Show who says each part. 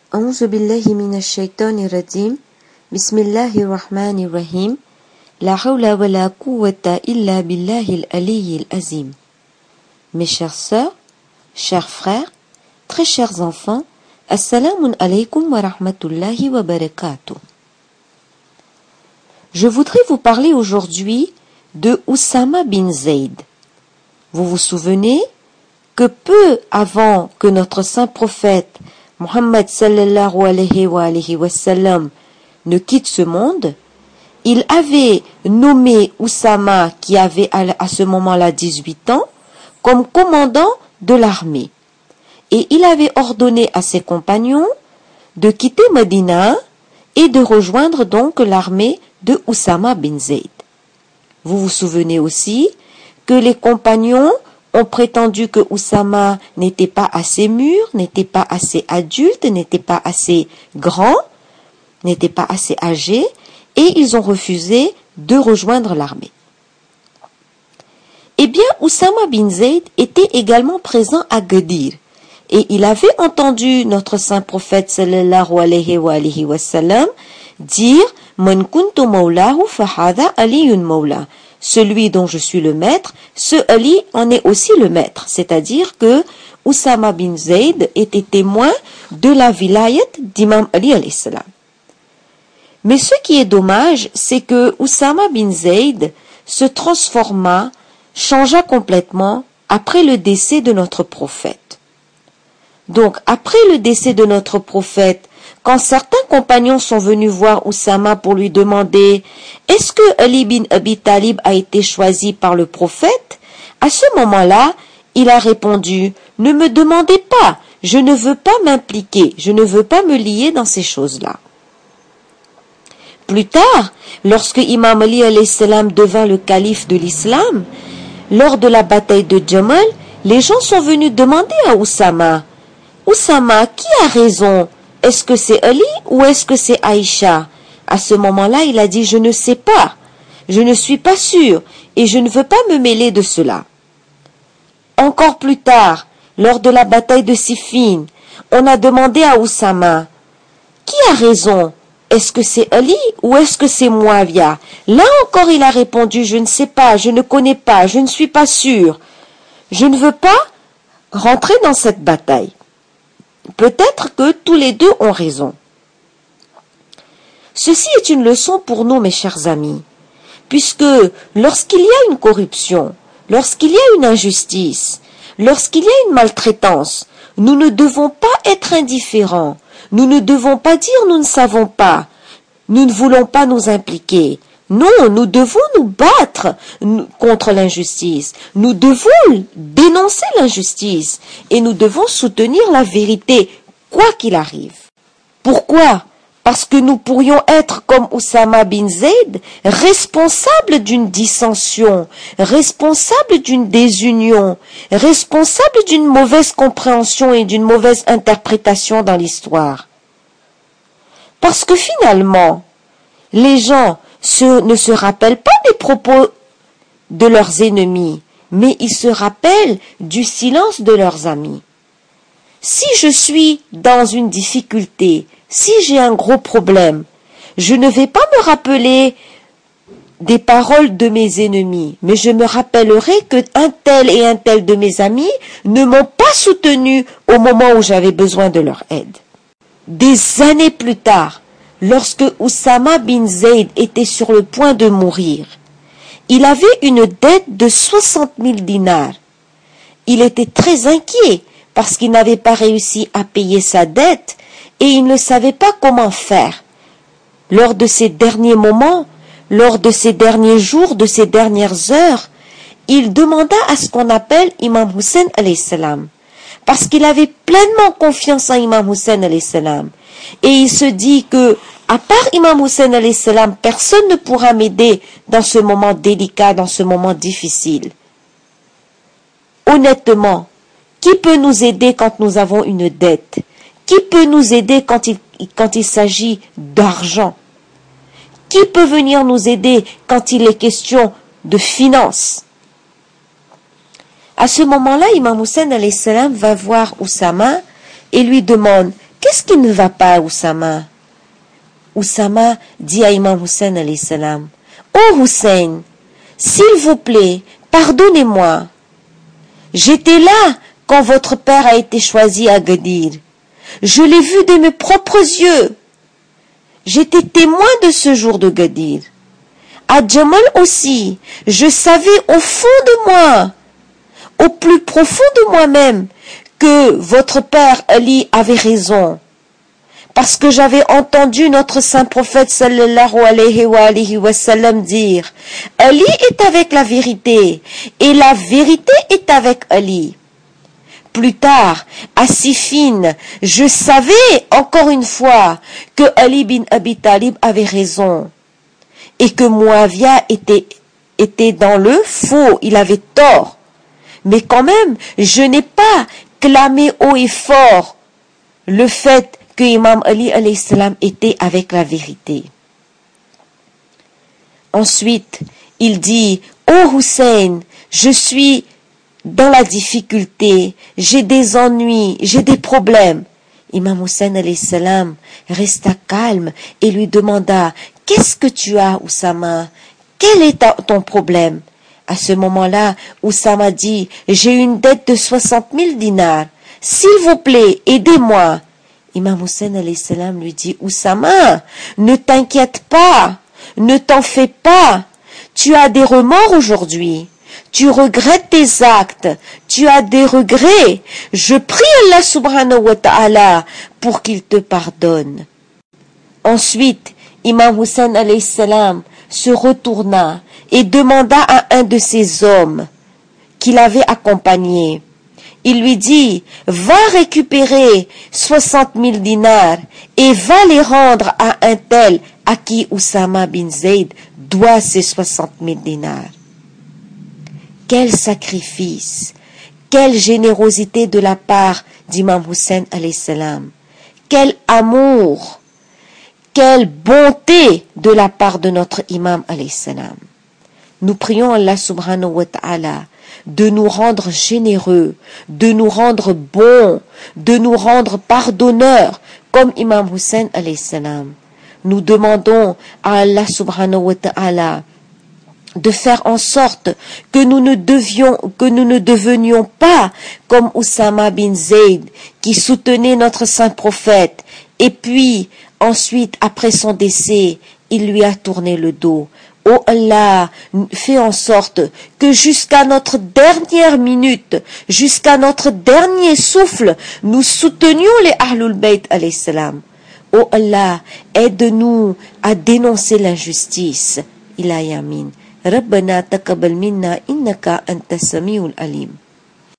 Speaker 1: أعوذ بالله من الشيطان الرجيم بسم الله الرحمن الرحيم لا حول ولا قوة إلا بالله العلي العظيم. Mes chères sœurs, chers frères, très chers enfants, Assalamu alaikum wa rahmatullahi wa barakatuh. Je voudrais vous parler aujourd'hui de Oussama bin Zayd. Vous vous souvenez que peu avant que notre saint prophète Muhammad sallallahu alayhi wa sallam ne quitte ce monde, il avait nommé Oussama, qui avait à ce moment-là 18 ans, comme commandant de l'armée. Et il avait ordonné à ses compagnons de quitter Médina et de rejoindre donc l'armée de Oussama bin Zayd. Vous vous souvenez aussi que les compagnons ont prétendu que Oussama n'était pas assez mûr, n'était pas assez adulte, n'était pas assez grand, n'était pas assez âgé, et ils ont refusé de rejoindre l'armée. Eh bien, Oussama bin Zayd était également présent à Ghadir, et il avait entendu notre saint prophète sallallahu alayhi wa sallam dire « Man kuntu mawlahu fahada aliyun mawla » celui dont je suis le maître, ce Ali en est aussi le maître. C'est-à-dire que Oussama bin Zayd était témoin de la vilayat d'Imam Ali alayhi salam. Mais ce qui est dommage, c'est que Oussama bin Zayd se transforma, changea complètement après le décès de notre prophète. Donc, après le décès de notre prophète, quand certains compagnons sont venus voir Oussama pour lui demander « Est-ce que Ali bin Abi Talib a été choisi par le prophète ?» À ce moment-là, il a répondu « Ne me demandez pas, je ne veux pas m'impliquer, je ne veux pas me lier dans ces choses-là. » Plus tard, lorsque Imam Ali alayhi salam devint le calife de l'islam, lors de la bataille de Jamal, les gens sont venus demander à Oussama « Oussama, qui a raison ? Est-ce que c'est Ali ou est-ce que c'est Aïcha ?» À ce moment-là, il a dit « Je ne sais pas, je ne suis pas sûr et je ne veux pas me mêler de cela. » Encore plus tard, lors de la bataille de Siffin, on a demandé à Oussama « Qui a raison ? Est-ce que c'est Ali ou est-ce que c'est Muawiyah ?» Là encore, il a répondu « Je ne sais pas, je ne connais pas, je ne suis pas sûr. Je ne veux pas rentrer dans cette bataille. » Peut-être que tous les deux ont raison. Ceci est une leçon pour nous, mes chers amis, puisque lorsqu'il y a une corruption, lorsqu'il y a une injustice, lorsqu'il y a une maltraitance, nous ne devons pas être indifférents, nous ne devons pas dire nous ne savons pas, nous ne voulons pas nous impliquer. Non, nous devons nous battre contre l'injustice. Nous devons dénoncer l'injustice et nous devons soutenir la vérité, quoi qu'il arrive. Pourquoi ? Parce que nous pourrions être comme Oussama bin Zayd, responsables d'une dissension, responsables d'une désunion, responsables d'une mauvaise compréhension et d'une mauvaise interprétation dans l'histoire. Parce que finalement, les gens ne se rappellent pas des propos de leurs ennemis, mais ils se rappellent du silence de leurs amis. Si je suis dans une difficulté, si j'ai un gros problème, je ne vais pas me rappeler des paroles de mes ennemis, mais je me rappellerai que un tel et un tel de mes amis ne m'ont pas soutenu au moment où j'avais besoin de leur aide. Des années plus tard, lorsque Oussama bin Zayd était sur le point de mourir, il avait une dette de 60 000 dinars. Il était très inquiet parce qu'il n'avait pas réussi à payer sa dette et il ne savait pas comment faire. Lors de ces derniers moments, lors de ces derniers jours, de ces dernières heures, il demanda à ce qu'on appelle Imam Hussein alayhi salam, parce qu'il avait pleinement confiance en Imam Hussein alayhi salam. Et il se dit que, à part Imam Hussein alayhi salam, personne ne pourra m'aider dans ce moment délicat, dans ce moment difficile. Honnêtement, qui peut nous aider quand nous avons une dette? Qui peut nous aider quand il s'agit d'argent? Qui peut venir nous aider quand il est question de finances? À ce moment-là, Imam Hussein alayhi salam va voir Oussama et lui demande qu'est-ce qui ne va pas, Oussama? Oussama dit à Imam Hussein alayhi salam, oh Hussein, s'il vous plaît, pardonnez-moi. J'étais là quand votre père a été choisi à Gadir. Je l'ai vu de mes propres yeux. J'étais témoin de ce jour de Gadir. À Jamal aussi, je savais au fond de moi, au plus profond de moi-même, que votre père Ali avait raison. Parce que j'avais entendu notre saint prophète sallallahu alayhi wa sallam dire, Ali est avec la vérité, et la vérité est avec Ali. Plus tard, à Siffin, je savais encore une fois que Ali bin Abi Talib avait raison et que Muawiyah était dans le faux, il avait tort. Mais quand même, je n'ai pas clamé haut et fort le fait que Imam Ali alayhi salam était avec la vérité. Ensuite, il dit, oh Hussein, je suis dans la difficulté, j'ai des ennuis, j'ai des problèmes. Imam Hussein alayhi salam resta calme et lui demanda, qu'est-ce que tu as, Oussama? Quel est ton problème? À ce moment-là, Oussama dit, j'ai une dette de 60 000 dinars. S'il vous plaît, aidez-moi. Imam Hussein alayhi salam lui dit, Oussama, ne t'inquiète pas, ne t'en fais pas. Tu as des remords aujourd'hui. Tu regrettes tes actes, tu as des regrets. Je prie Allah subhanahu wa ta'ala pour qu'il te pardonne. Ensuite, Imam Hussein alayhi salam se retourna et demanda à un de ses hommes qui l'avait accompagné. Il lui dit, va récupérer 60 000 dinars et va les rendre à un tel à qui Oussama bin Zayd doit ces 60 000 dinars. Quel sacrifice, quelle générosité de la part d'Imam Hussein alayhi salam, quel amour, quelle bonté de la part de notre imam alayhi salam. Nous prions Allah subhanahu wa ta'ala de nous rendre généreux, de nous rendre bons, de nous rendre pardonneurs comme Imam Hussein alayhi salam. Nous demandons à Allah subhanahu wa ta'ala de faire en sorte que nous ne devenions pas comme Oussama bin Zayd qui soutenait notre saint prophète et puis ensuite après son décès il lui a tourné le dos. Oh Allah, fais en sorte que jusqu'à notre dernière minute, jusqu'à notre dernier souffle, nous soutenions les Ahlul Bayt alayhi salam. Oh Allah, aide-nous à dénoncer l'injustice. Ilahi amin. ربنا تقبل منا إنك أنت السميع العليم